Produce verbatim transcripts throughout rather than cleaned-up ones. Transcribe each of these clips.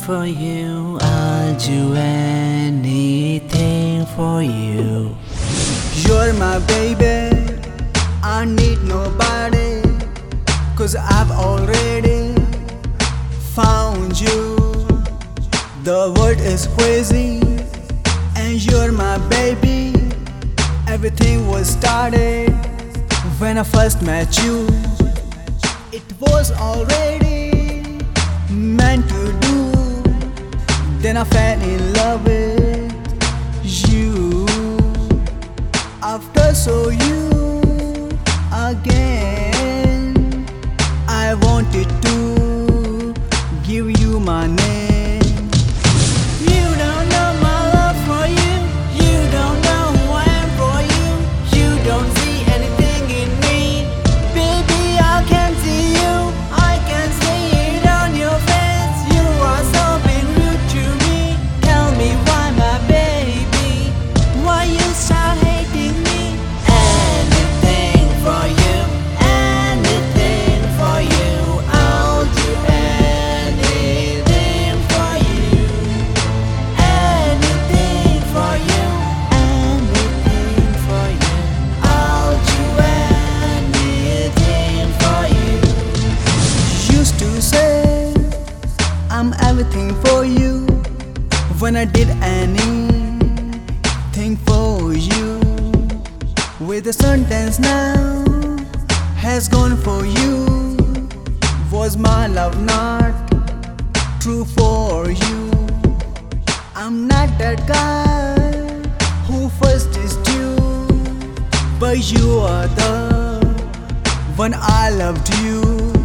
for you, I'll do anything for you. You're my baby, I need nobody, 'cause I've already found you. The world is crazy and you're my baby. Everything was started when I first met you. It was already meant to do. Then I fell in love with you. After saw you again, I wanted to give you my name. You don't know my love for you. You don't know who I am for you. You don't see anything in me. Baby, I can see you. I can see it on your face. You are so being rude to me. Tell me why, my baby, why you start hating me. Anything for you, anything for you. I'll do anything for you. Anything for you, anything for you. I'll do anything for you. Used to say I'm everything for you when I did anything for you. With the sentence now has gone for you. Was my love not true for you? I'm not that guy who first is you, but you are the one I loved you.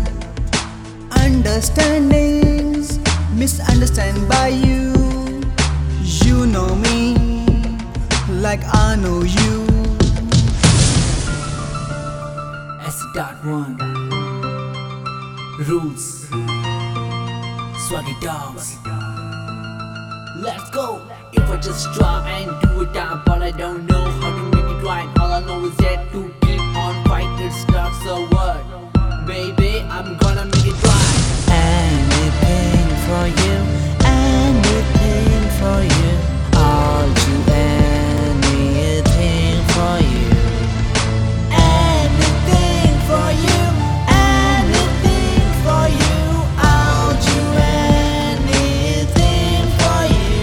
Understandings misunderstand by you. You know me like I know you. S dot one rules, swaggy dogs. Let's go. If I just try and do it down, but I don't know how to make it right. All I know is that to keep on fighting, it starts a word. Baby, I'm gonna make it right. Anything for you, anything for you. I'll do anything for you. Anything for you, anything for you. I'll do anything for you.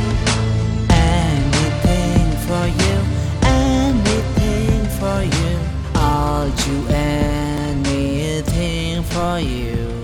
Anything for you, anything for you. I'll do anything for you.